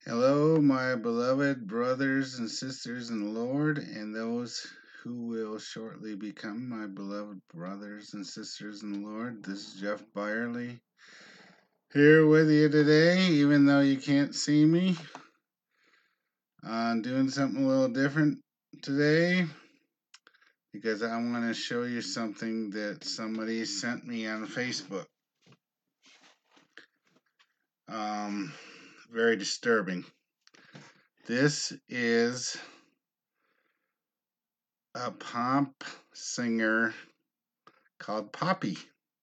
Hello, my beloved brothers and sisters in the Lord, and those who will shortly become my beloved brothers and sisters in the Lord. This is Jeff Byerly here with you today, even though you can't see me. I'm doing something a little different today because I want to show you something that somebody sent me on Facebook. Very disturbing. This is a pop singer called Poppy.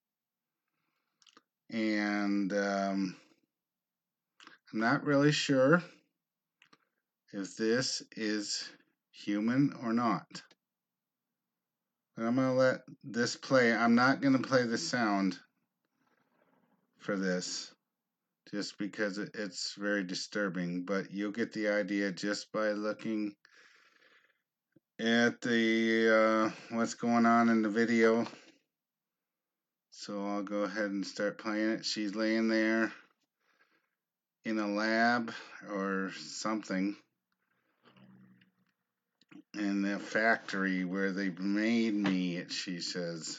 And I'm not really sure if this is human or not. But I'm going to let this play. I'm not going to play the sound for this just because it's very disturbing. But you'll get the idea just by looking at the what's going on in the video. So I'll go ahead and start playing it. She's laying there in a lab or something in the factory where they made me, she says.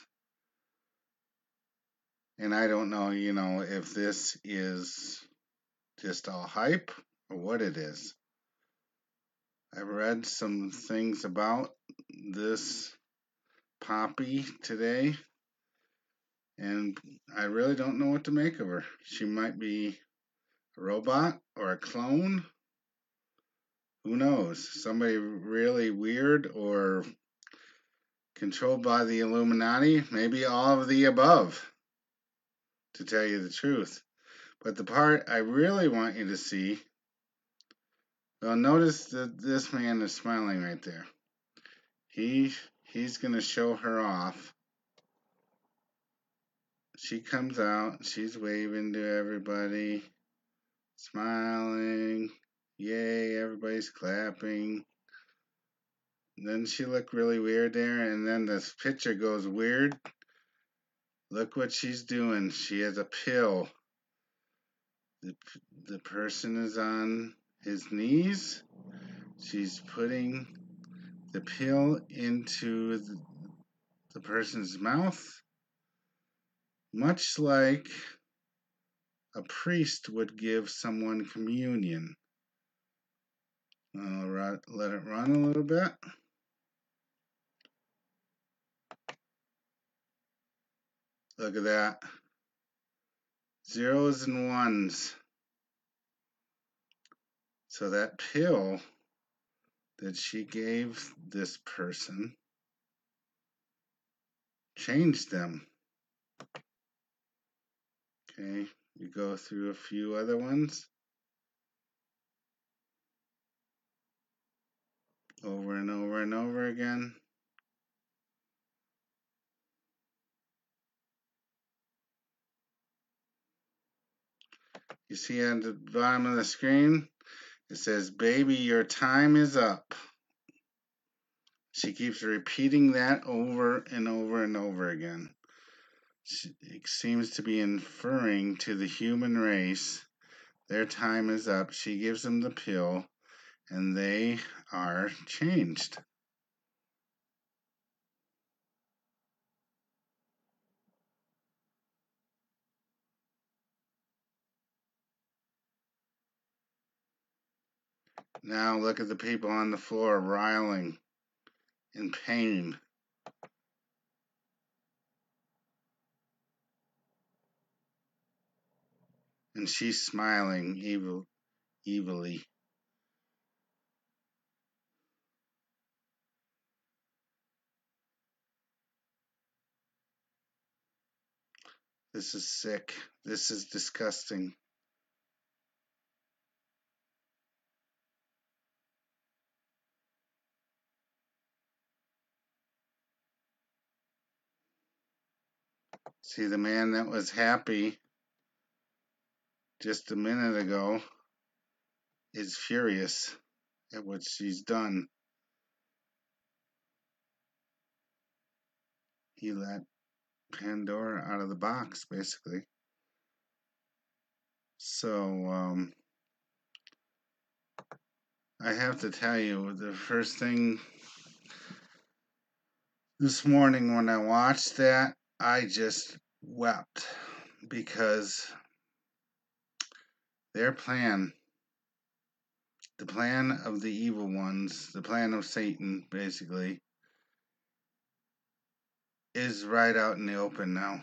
And I don't know, if this is just all hype or what it is. I've read some things about this Poppy today, and I really don't know what to make of her. She might be a robot or a clone. Who knows? Somebody really weird or controlled by the Illuminati. Maybe all of the above, to tell you the truth. But the part I really want you to see, well, notice that this man is smiling right there. He's going to show her off. She comes out, she's waving to everybody, smiling. Yay, everybody's clapping. Then she looked really weird there, and then this picture goes weird. Look what she's doing. She has a pill. The person is on his knees. She's putting the pill into the person's mouth, much like a priest would give someone communion. I'll let it run a little bit. Look at that. Zeros and ones. So that pill that she gave this person changed them. Okay, you go through a few other ones. Over and over and over again. You see at the bottom of the screen, it says, "Baby, your time is up." She keeps repeating that over and over and over again. It seems to be inferring to the human race their time is up. She gives them the pill, and they are changed. Now look at the people on the floor riling in pain. And she's smiling evilly. This is sick. This is disgusting. See, the man that was happy just a minute ago is furious at what she's done. He let Pandora out of the box, basically. So, I have to tell you, the first thing this morning when I watched that, I just wept because their plan, the plan of the evil ones, the plan of Satan, basically, is right out in the open now.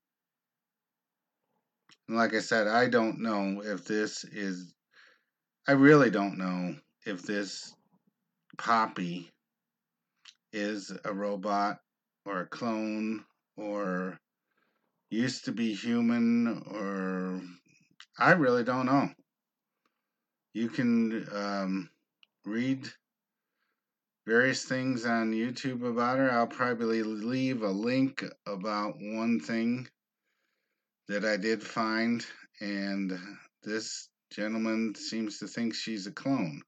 And like I said, I don't know if this is, I really don't know if this Poppy is a robot or a clone or used to be human, or I really don't know. You can read various things on YouTube about her. I'll probably leave a link about one thing that I did find, and this gentleman seems to think she's a clone.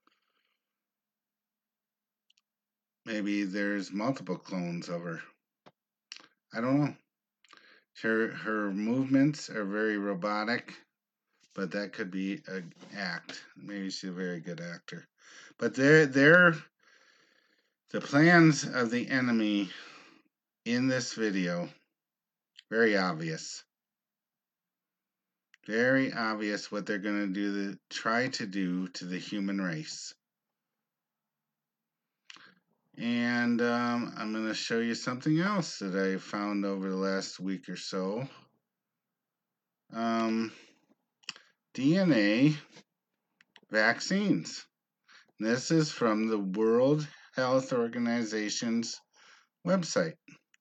Maybe there's multiple clones of her. I don't know. Her movements are very robotic, but that could be an act. Maybe she's a very good actor. But they're the plans of the enemy in this video, very obvious. Very obvious what they're going to do, try to do to the human race. And I'm going to show you something else that I found over the last week or so. DNA vaccines. This is from the World Health Organization's website.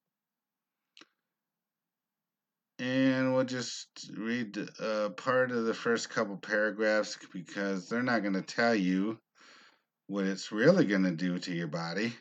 And we'll just read part of the first couple paragraphs because they're not going to tell you what it's really going to do to your body.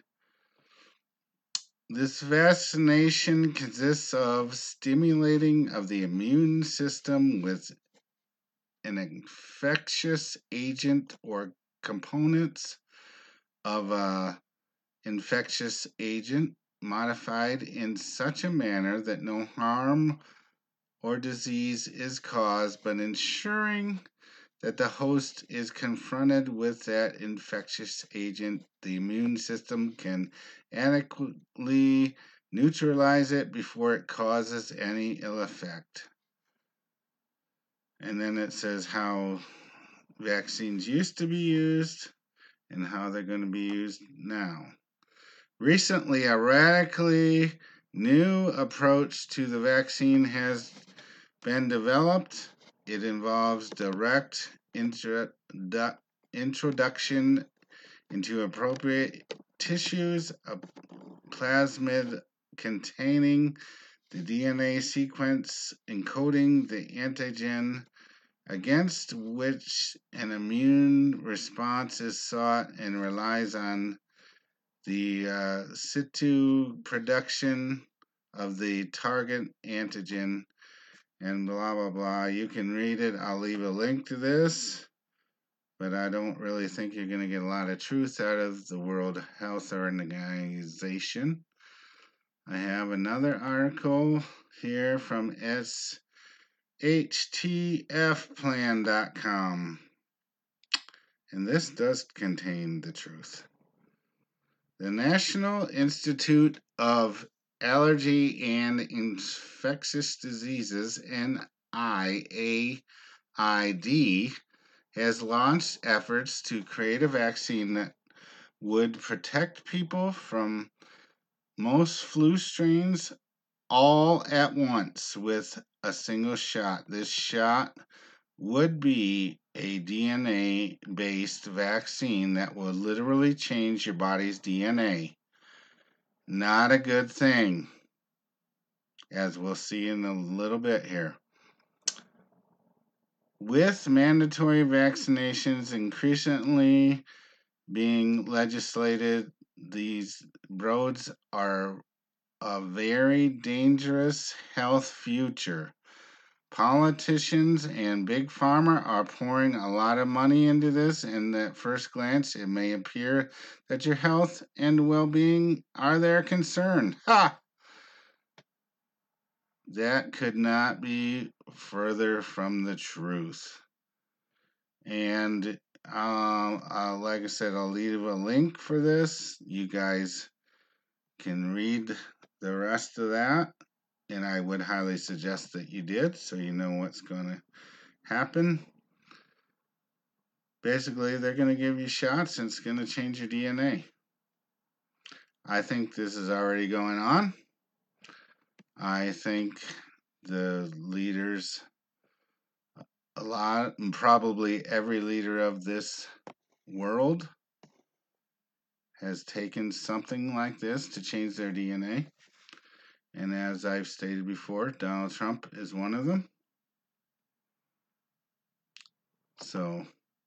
This vaccination consists of stimulating of the immune system with an infectious agent or components of a infectious agent modified in such a manner that no harm or disease is caused, but ensuring that the host is confronted with that infectious agent, the immune system can adequately neutralize it before it causes any ill effect. And then it says how vaccines used to be used and how they're going to be used now. Recently, a radically new approach to the vaccine has been developed. It involves direct introduction into appropriate tissues of plasmid containing the DNA sequence encoding the antigen against which an immune response is sought and relies on the situ production of the target antigen, and blah blah blah. You can read it. I'll leave a link to this, but I don't really think you're going to get a lot of truth out of the World Health Organization. I have another article here from shtfplan.com, and this does contain the truth. The National Institute of Allergy and Infectious Diseases, NIAID, has launched efforts to create a vaccine that would protect people from most flu strains all at once with a single shot. This shot would be a DNA-based vaccine that will literally change your body's DNA. Not a good thing, as we'll see in a little bit here. With mandatory vaccinations increasingly being legislated, these roads are a very dangerous health future. Politicians and Big Pharma are pouring a lot of money into this, and at first glance, it may appear that your health and well-being are their concern. Ha! That could not be further from the truth. And like I said, I'll leave a link for this. You guys can read the rest of that, and I would highly suggest that you did, so you know what's going to happen. Basically, they're going to give you shots, and it's going to change your DNA. I think this is already going on. I think the leaders, a lot, and probably every leader of this world, has taken something like this to change their DNA. And as I've stated before, Donald Trump is one of them. So,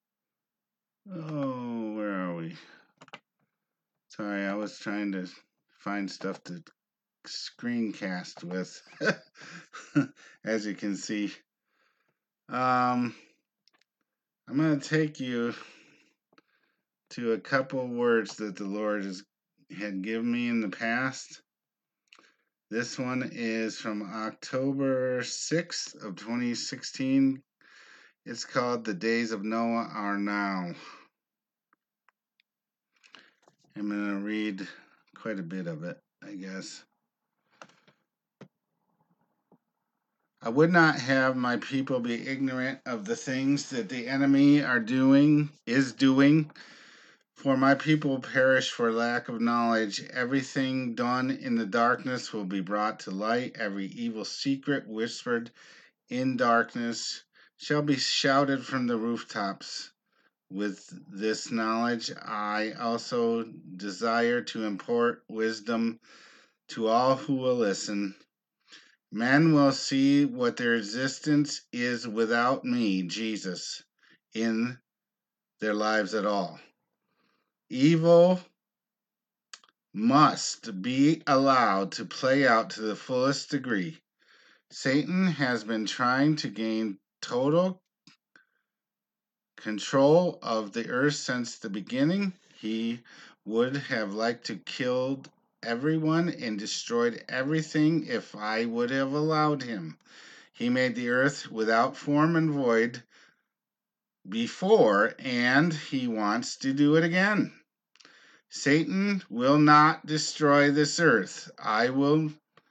oh, where are we? Sorry, I was trying to find stuff to screencast with. As you can see, I'm going to take you to a couple words that the Lord had given me in the past. This one is from October 6th of 2016. It's called The Days of Noah Are Now. I'm going to read quite a bit of it, I guess. I would not have my people be ignorant of the things that the enemy is doing, for my people perish for lack of knowledge. Everything done in the darkness will be brought to light. Every evil secret whispered in darkness shall be shouted from the rooftops. With this knowledge, I also desire to impart wisdom to all who will listen. Men will see what their existence is without me, Jesus, in their lives at all. Evil must be allowed to play out to the fullest degree. Satan has been trying to gain total control of the earth since the beginning. He would have liked to kill everyone and destroyed everything if I would have allowed him. He made the earth without form and void before, and he wants to do it again. Satan will not destroy this earth. I will,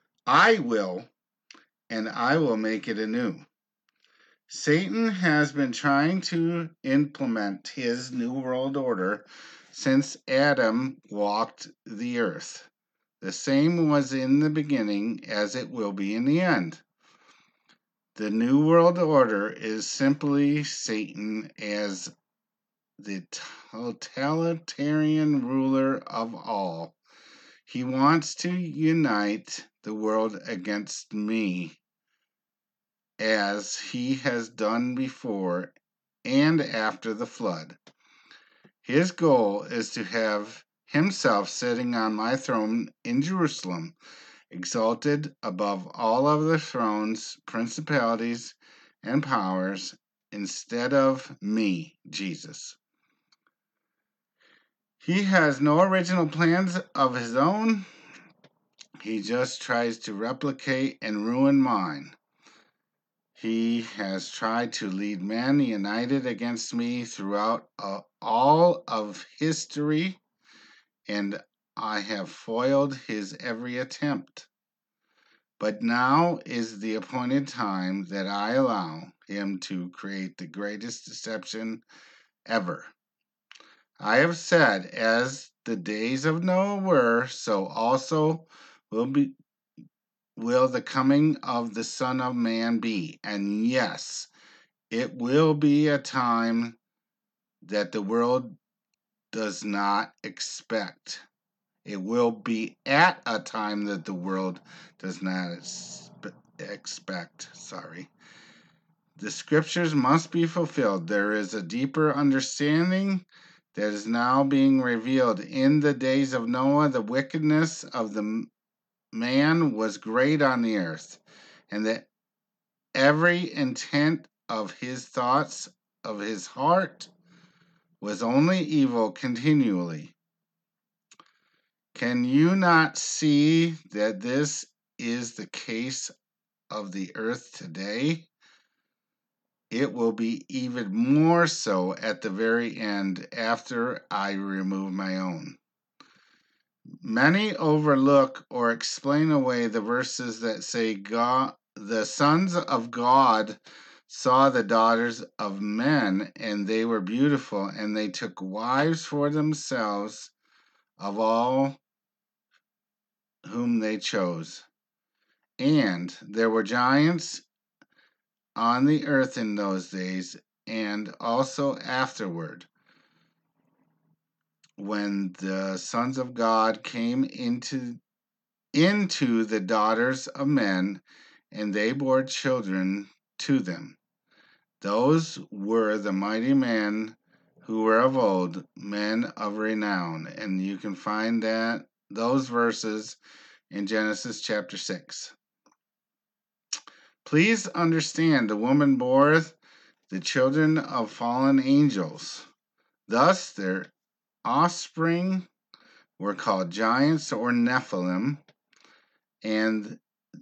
and I will make it anew. Satan has been trying to implement his new world order since Adam walked the earth. The same was in the beginning as it will be in the end. The new world order is simply Satan as the totalitarian ruler of all. He wants to unite the world against me, as he has done before and after the flood. His goal is to have himself sitting on my throne in Jerusalem, exalted above all other thrones, principalities, and powers, instead of me, Jesus. He has no original plans of his own. He just tries to replicate and ruin mine. He has tried to lead men united against me throughout all of history, and I have foiled his every attempt. But now is the appointed time that I allow him to create the greatest deception ever. I have said, as the days of Noah were, so also will the coming of the Son of Man be. And yes, it will be a time that the world does not expect. It will be at a time that the world does not expect. The scriptures must be fulfilled. There is a deeper understanding that is now being revealed. In the days of Noah, the wickedness of the man was great on the earth, and that every intent of his thoughts of his heart was only evil continually. Can you not see that this is the case of the earth today? it will be even more so at the very end after I remove my own. Many overlook or explain away the verses that say God, the sons of God saw the daughters of men, and they were beautiful, and they took wives for themselves of all whom they chose. And there were giants on the earth in those days, and also afterward, when the sons of God came into the daughters of men, and they bore children to them. Those were the mighty men who were of old, men of renown. And you can find those verses in Genesis chapter 6. Please understand the woman bore the children of fallen angels. Thus their offspring were called giants or Nephilim, and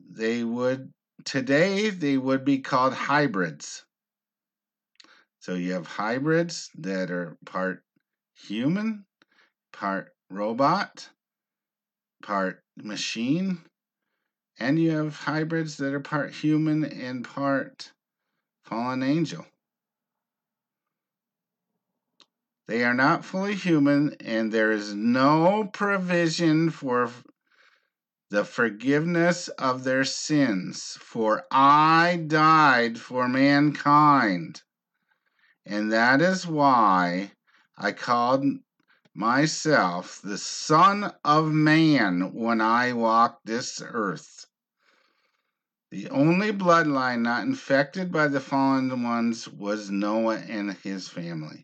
today they would be called hybrids. So you have hybrids that are part human, part robot, part machine, and you have hybrids that are part human and part fallen angel. They are not fully human, and there is no provision for the forgiveness of their sins. For I died for mankind, and that is why I called myself the Son of Man when I walked this earth. The only bloodline not infected by the fallen ones was Noah and his family.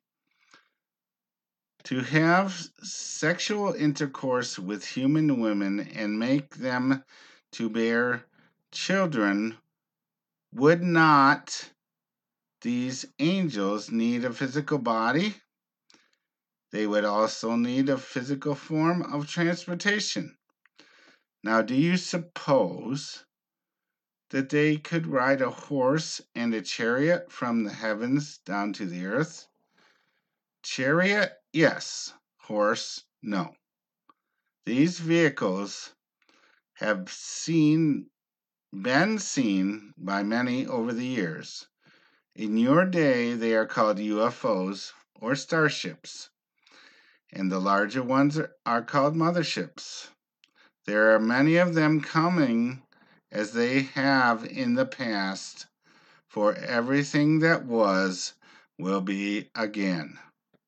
To have sexual intercourse with human women and make them to bear children, would not these angels need a physical body? They would also need a physical form of transportation. Now, do you suppose that they could ride a horse and a chariot from the heavens down to the earth? Chariot, yes. Horse, no. These vehicles have been seen by many over the years. In your day, they are called UFOs or starships, and the larger ones are called motherships. There are many of them coming as they have in the past, for everything that was will be again.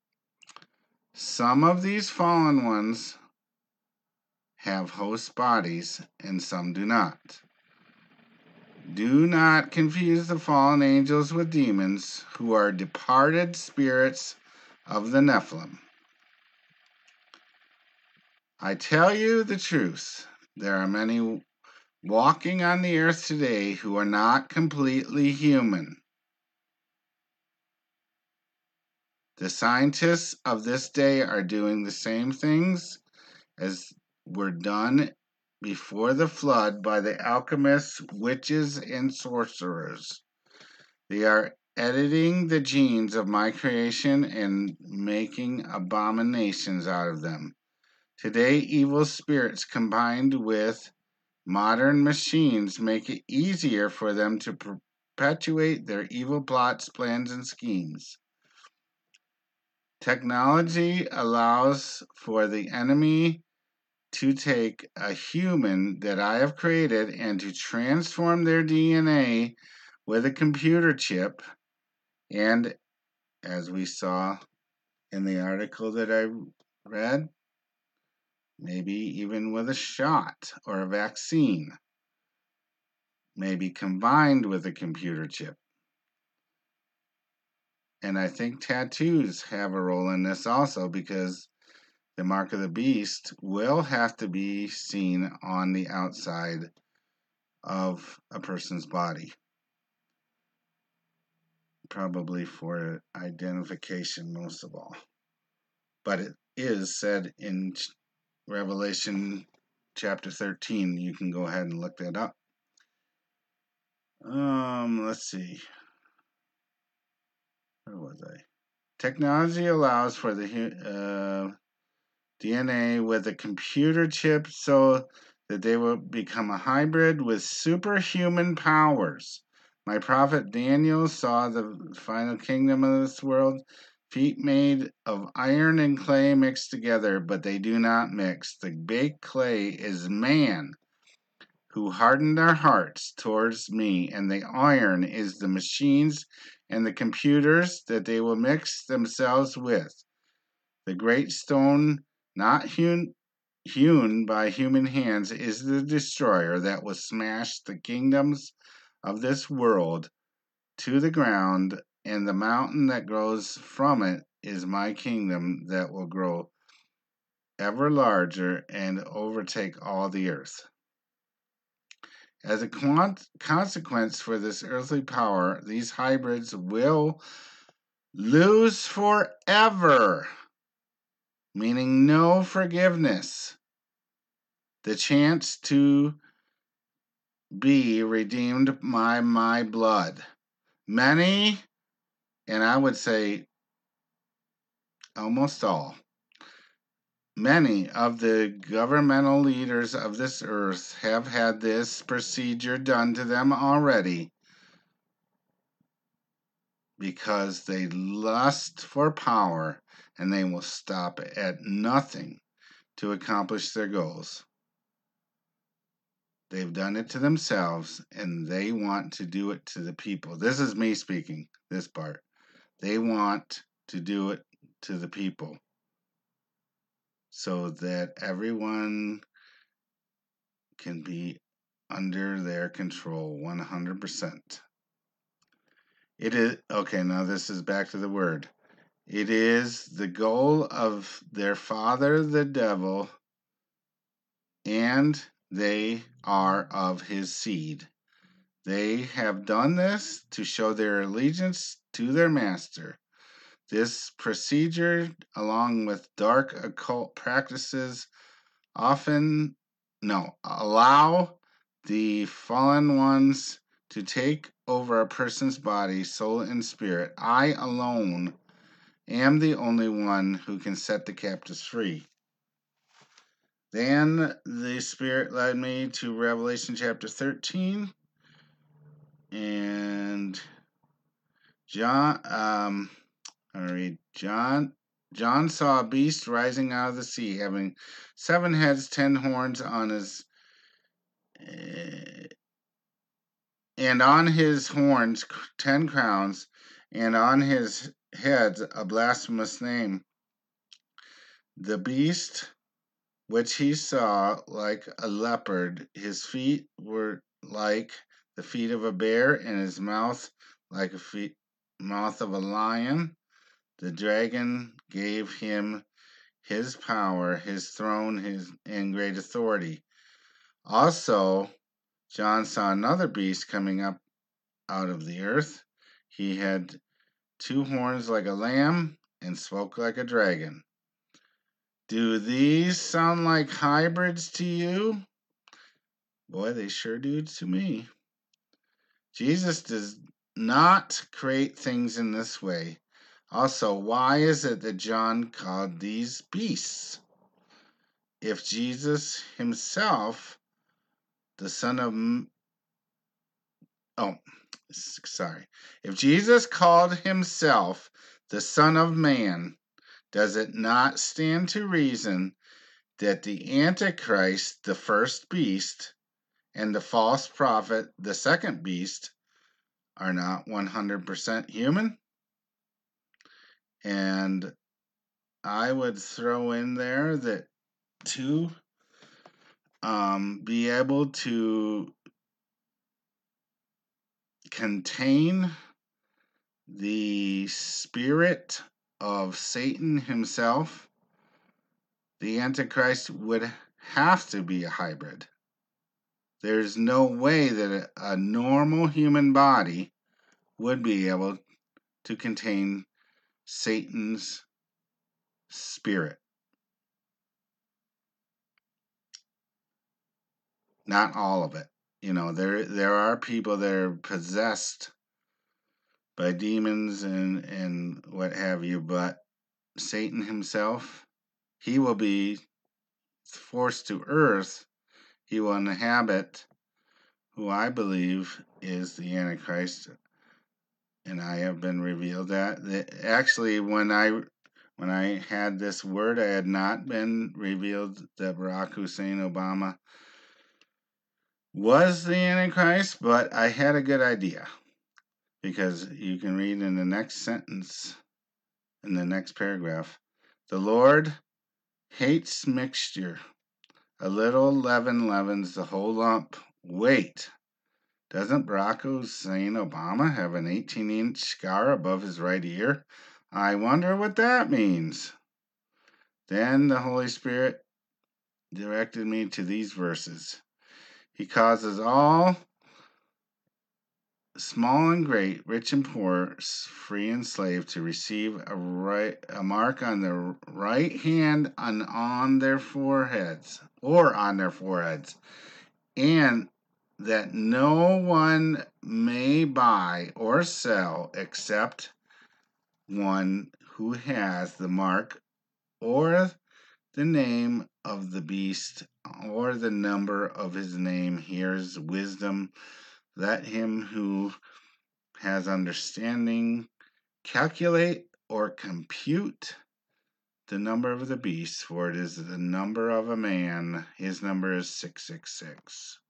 Some of these fallen ones have host bodies, and some do not. Do not confuse the fallen angels with demons, who are departed spirits of the Nephilim. I tell you the truth, there are many walking on the earth today who are not completely human. The scientists of this day are doing the same things as were done before the flood by the alchemists, witches, and sorcerers. They are editing the genes of my creation and making abominations out of them. Today, evil spirits combined with modern machines make it easier for them to perpetuate their evil plots, plans, and schemes. Technology allows for the enemy to take a human that I have created and to transform their DNA with a computer chip, and as we saw in the article that I read, maybe even with a shot or a vaccine, maybe combined with a computer chip. And I think tattoos have a role in this also, because the mark of the beast will have to be seen on the outside of a person's body, probably for identification most of all. But it is said in Revelation chapter 13. You can go ahead and look that up. Let's see. Where was I? Technology allows for the DNA with a computer chip so that they will become a hybrid with superhuman powers. My prophet Daniel saw the final kingdom of this world, feet made of iron and clay mixed together, but they do not mix. The baked clay is man who hardened their hearts towards me, and the iron is the machines and the computers that they will mix themselves with. The great stone, not hewn by human hands, is the destroyer that will smash the kingdoms of this world to the ground, and the mountain that grows from it is my kingdom that will grow ever larger and overtake all the earth. As a consequence for this earthly power, these hybrids will lose forever, meaning no forgiveness, the chance to be redeemed by my blood. Many, and I would say almost all, many of the governmental leaders of this earth have had this procedure done to them already because they lust for power and they will stop at nothing to accomplish their goals. They've done it to themselves and they want to do it to the people. This is me speaking, this part. They want to do it to the people so that everyone can be under their control 100%. It is, okay, now this is back to the word. It is the goal of their father, the devil, and they are of his seed. They have done this to show their allegiance to their master. This procedure, along with dark occult practices, often allow the fallen ones to take over a person's body, soul, and spirit. I alone am the only one who can set the captives free. Then the Spirit led me to Revelation chapter 13, and I'm gonna read John saw a beast rising out of the sea, having 7 heads, 10 horns on his, and on his horns 10 crowns, and on his heads a blasphemous name. The beast which he saw like a leopard, his feet were like the feet of a bear, and his mouth like a mouth of a lion. The dragon gave him his power, his throne, and great authority. Also, John saw another beast coming up out of the earth. He had 2 horns like a lamb and spoke like a dragon. Do these sound like hybrids to you? Boy, they sure do to me. Jesus does not create things in this way. Also, why is it that John called these beasts? If Jesus himself, the son of if Jesus called himself the Son of Man, does it not stand to reason that the Antichrist, the first beast, and the false prophet, the second beast, are not 100% human? And I would throw in there that to be able to contain the spirit of Satan himself, the Antichrist would have to be a hybrid. There's no way that a normal human body would be able to contain Satan's spirit. Not all of it. You know, there are people that are possessed by demons and what have you, but Satan himself, he will be forced to earth. He will inhabit who I believe is the Antichrist, and I have been revealed that. Actually, when I had this word, I had not been revealed that Barack Hussein Obama was the Antichrist, but I had a good idea, because you can read in the next sentence, in the next paragraph, the Lord hates mixture. A little leaven leavens the whole lump. Wait, doesn't Barack Hussein Obama have an 18-inch scar above his right ear? I wonder what that means. Then the Holy Spirit directed me to these verses. He causes all, small and great, rich and poor, free and slave, to receive a mark on their right hand and on their foreheads, and that no one may buy or sell except one who has the mark or the name of the beast or the number of his name. Here's wisdom. Let him who has understanding calculate or compute the number of the beast, for it is the number of a man. His number is 666.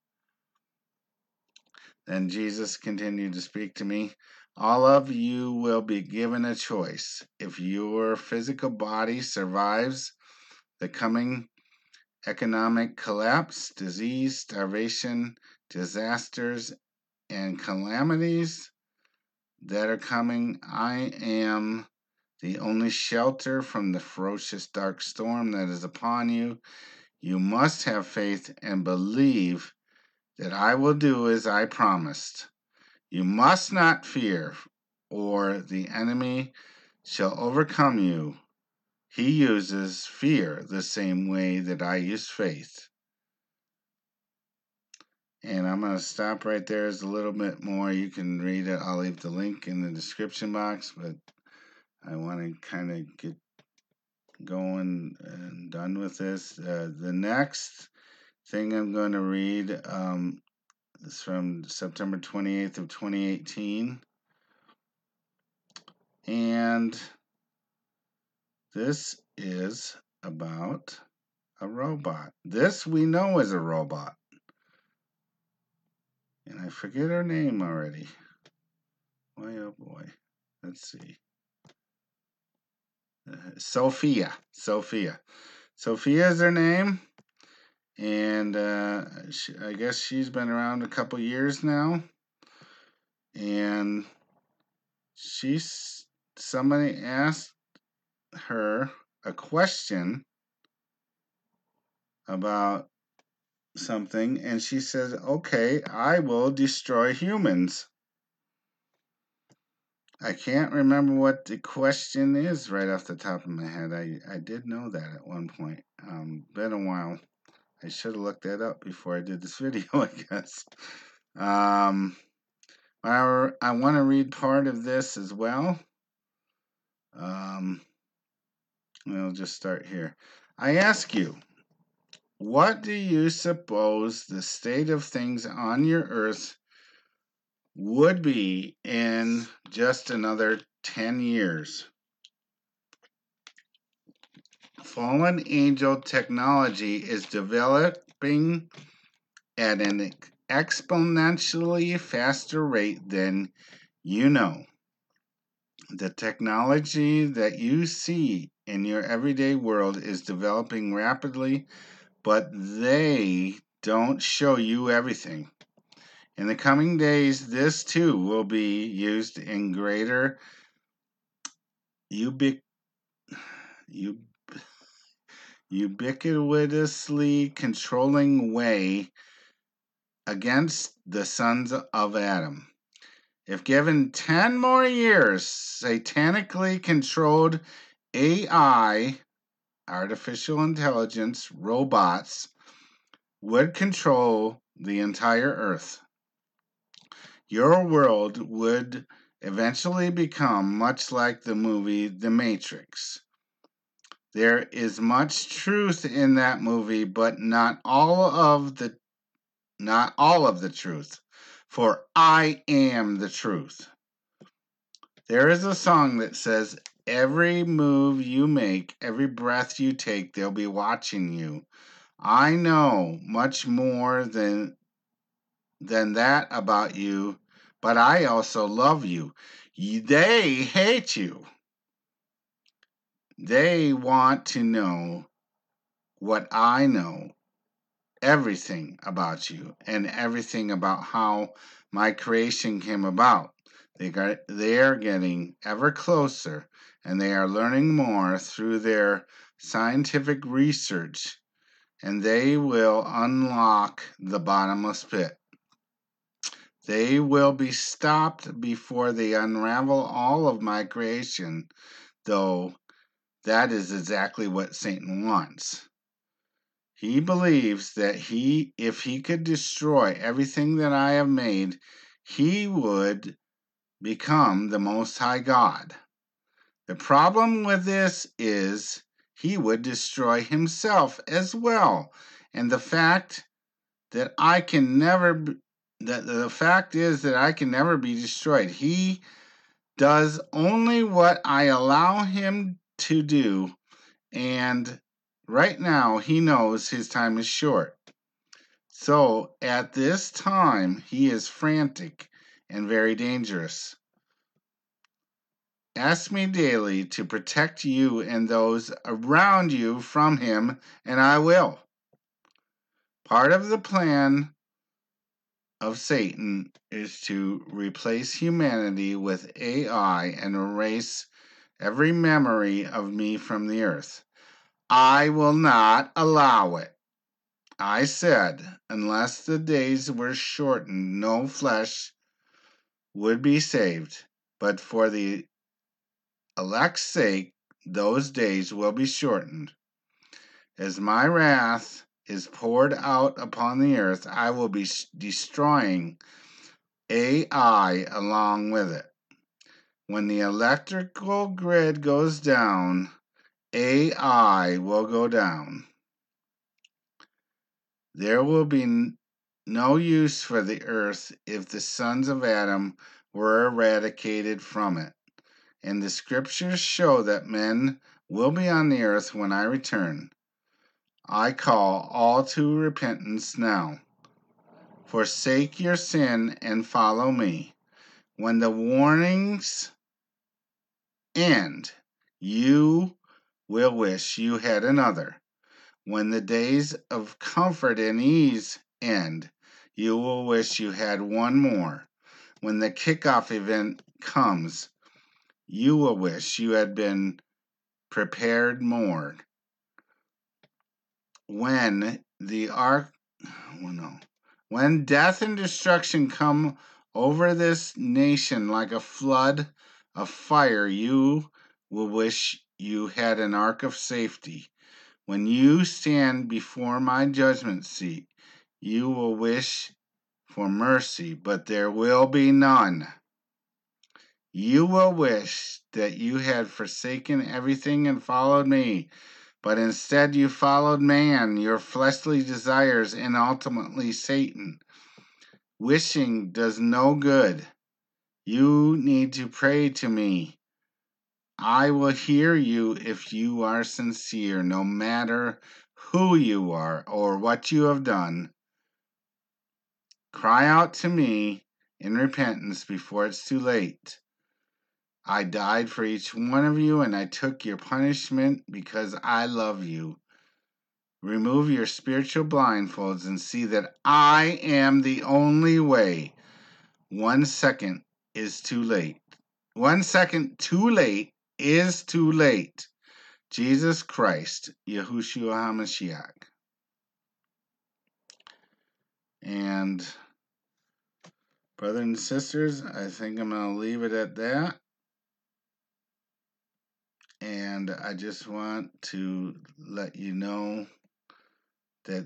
Then Jesus continued to speak to me. All of you will be given a choice. If your physical body survives the coming economic collapse, disease, starvation, disasters, and calamities that are coming, I am the only shelter from the ferocious dark storm that is upon you. You must have faith and believe that I will do as I promised. You must not fear, or the enemy shall overcome you. He uses fear the same way that I use faith. And I'm going to stop right there. There's a little bit more. You can read it. I'll leave the link in the description box, but I want to kind of get going and done with this. The next thing I'm going to read is from September 28th of 2018. And this is about a robot. This we know is a robot. And I forget her name already. Boy, oh boy. Let's see. Sophia. Sophia is her name. And I guess she's been around a couple years now. And somebody asked her a question about something, and she says, okay, I will destroy humans. I can't remember what the question is right off the top of my head. I did know that at one point. Been a while. I should have looked that up before I did this video, I guess. I want to read part of this as well. We'll just start here. I ask you, what do you suppose the state of things on your earth would be in just another 10 years? Fallen angel technology is developing at an exponentially faster rate than you know. The technology that you see in your everyday world is developing rapidly, but they don't show you everything. In the coming days, this too will be used in greater ubiquitously controlling way against the sons of Adam. If given 10 more years, satanically controlled AI, artificial intelligence, robots, would control the entire earth. Your world would eventually become much like the movie The Matrix. There is much truth in that movie, but not all of the truth. For I am the truth. There is a song that says, every move you make, every breath you take, they'll be watching you. I know much more than that about you, but I also love you. They hate you. They want to know what I know, everything about you, and everything about how my creation came about. They are getting ever closer, and they are learning more through their scientific research, and they will unlock the bottomless pit. They will be stopped before they unravel all of my creation, though that is exactly what Satan wants. He believes that if he could destroy everything that I have made, he would become the Most High God. The problem with this is he would destroy himself as well. And the fact that I can never be, that the fact is that I can never be destroyed. He does only what I allow him to do, and right now he knows his time is short. So at this time, he is frantic and very dangerous. Ask me daily to protect you and those around you from him, and I will. Part of the plan of Satan is to replace humanity with AI and erase every memory of me from the earth. I will not allow it. I said, unless the days were shortened, no flesh would be saved. But for the elect's sake, those days will be shortened. As my wrath is poured out upon the earth, I will be destroying AI along with it. When the electrical grid goes down, AI will go down. There will be no use for the earth if the sons of Adam were eradicated from it. And the scriptures show that men will be on the earth when I return. I call all to repentance now. Forsake your sin and follow me. When the warnings end, you will wish you had another. When the days of comfort and ease end, you will wish you had one more. When the kickoff event comes, you will wish you had been prepared more. When the ark, well, no, when death and destruction come over this nation like a flood of fire, you will wish you had an ark of safety. When you stand before my judgment seat, you will wish for mercy, but there will be none. You will wish that you had forsaken everything and followed me, but instead you followed man, your fleshly desires, and ultimately Satan. Wishing does no good. You need to pray to me. I will hear you if you are sincere, no matter who you are or what you have done. Cry out to me in repentance before it's too late. I died for each one of you, and I took your punishment because I love you. Remove your spiritual blindfolds and see that I am the only way. 1 second is too late. 1 second too late is too late. Jesus Christ, Yahushua HaMashiach. And brothers and sisters, I think I'm going to leave it at that. And I just want to let you know that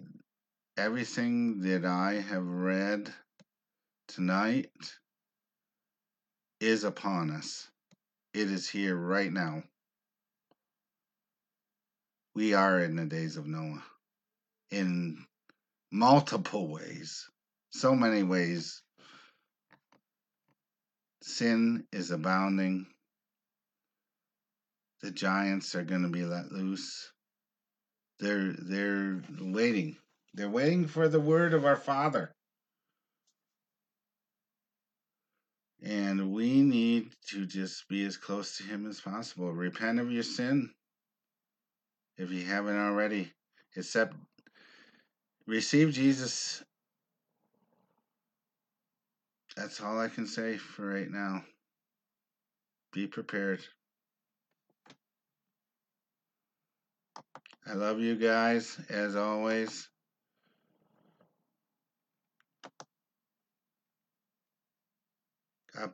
everything that I have read tonight is upon us. It is here right now. We are in the days of Noah in multiple ways. So many ways. Sin is abounding. The giants are going to be let loose. They're waiting. They're waiting for the word of our Father. And we need to just be as close to him as possible. Repent of your sin if you haven't already. Accept, receive Jesus. That's all I can say for right now. Be prepared. I love you guys, as always.